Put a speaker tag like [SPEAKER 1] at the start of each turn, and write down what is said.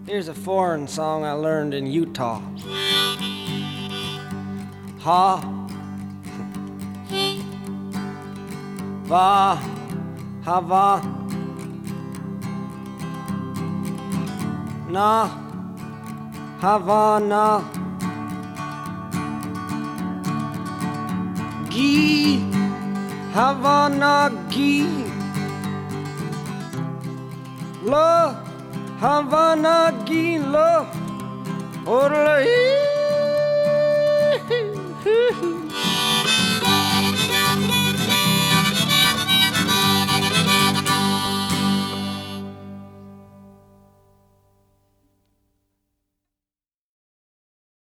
[SPEAKER 1] Here's a foreign song I learned in Utah. Ha, va, hava, na, Havana, gi, Havana, gi, la, Havana, gi, la, orla,